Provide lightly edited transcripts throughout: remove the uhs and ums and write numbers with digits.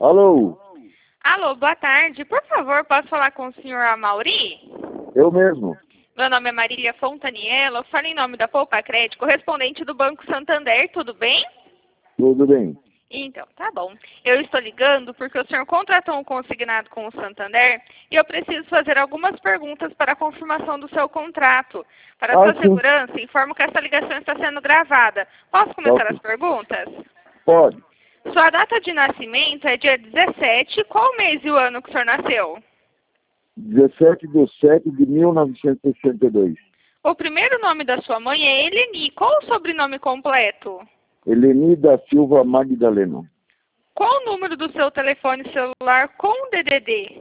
Alô, Alô, boa tarde. Por favor, posso falar com o senhor Amauri? eu mesmo. Meu nome é Marília Fontaniello. Eu falo em nome da Poupa Crédito, correspondente do Banco Santander. Tudo bem? Tudo bem? Então, tá bom. Eu estou ligando porque o senhor contratou um consignado com o Santander e eu preciso fazer algumas perguntas para a confirmação do seu contrato. Para a sua Sim. segurança, informo que essa ligação está sendo gravada. Posso começar Ok. as perguntas? Pode. Sua data de nascimento é dia 17. Qual mês e o ano que o senhor nasceu? 17/7/1962. O primeiro nome da sua mãe é Eleni. Qual o sobrenome completo? Eleni da Silva Magdaleno. Qual o número do seu telefone celular com DDD?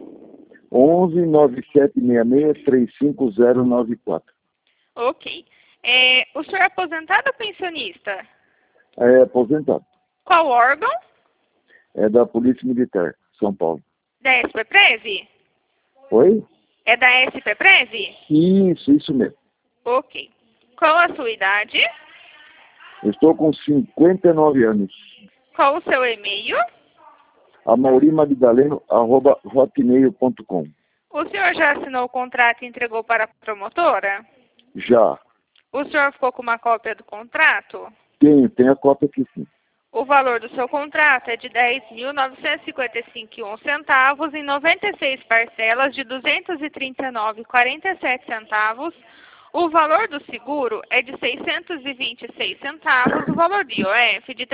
11-9766-35094. Ok. O senhor é aposentado ou pensionista? É aposentado. Qual órgão? É da Polícia Militar, São Paulo. Da SPPrev? Oi? É da SPPrev? Isso mesmo. Ok. Qual a sua idade? Eu estou com 59 anos. Qual o seu e-mail? amaurimagdaleno@hotmail.com. O senhor já assinou o contrato e entregou para a promotora? Já. O senhor ficou com uma cópia do contrato? Tem a cópia aqui sim. O valor do seu contrato é de R$ 10.955,01 em 96 parcelas de R$ 239,47. O valor do seguro é de R$ 626 centavos. O valor do IOF de R$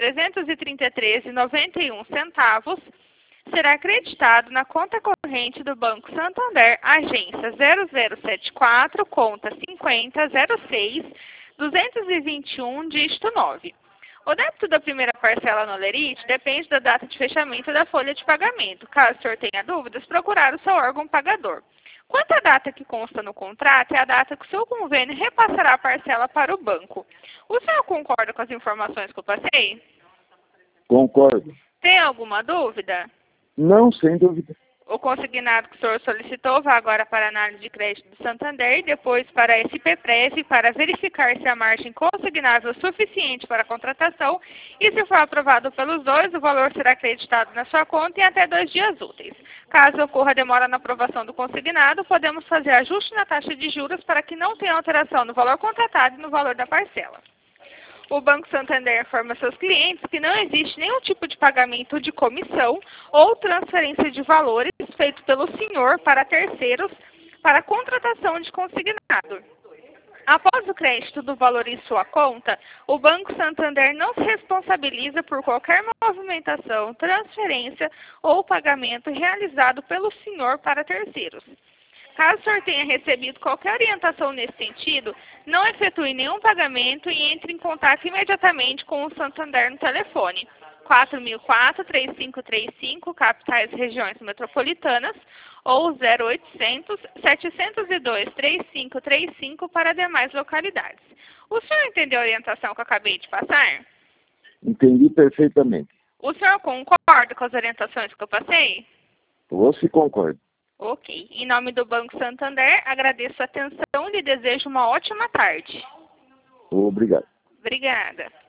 333,91 será acreditado na conta corrente do Banco Santander, agência 0074, conta 5006-221, dígito 9. O débito da primeira parcela no Lerite depende da data de fechamento da folha de pagamento. Caso o senhor tenha dúvidas, procurar o seu órgão pagador. Quanto à data que consta no contrato, é a data que o seu convênio repassará a parcela para o banco. O senhor concorda com as informações que eu passei? Concordo. Tem alguma dúvida? Não, sem dúvida. O consignado que o senhor solicitou vai agora para a análise de crédito do Santander e depois para a SPPrev para verificar se a margem consignável é suficiente para a contratação e se for aprovado pelos dois, o valor será acreditado na sua conta em até 2 dias úteis. Caso ocorra demora na aprovação do consignado, podemos fazer ajuste na taxa de juros para que não tenha alteração no valor contratado e no valor da parcela. O Banco Santander informa seus clientes que não existe nenhum tipo de pagamento de comissão ou transferência de valores feito pelo senhor para terceiros para a contratação de consignado. Após o crédito do valor em sua conta, o Banco Santander não se responsabiliza por qualquer movimentação, transferência ou pagamento realizado pelo senhor para terceiros. Caso o senhor tenha recebido qualquer orientação nesse sentido, não efetue nenhum pagamento e entre em contato imediatamente com o Santander no telefone 4004-3535, capitais e regiões metropolitanas, ou 0800-702-3535 para demais localidades. O senhor entendeu a orientação que eu acabei de passar? Entendi perfeitamente. O senhor concorda com as orientações que eu passei? Você concorda. Ok. Em nome do Banco Santander, agradeço a atenção e lhe desejo uma ótima tarde. Obrigado. Obrigada.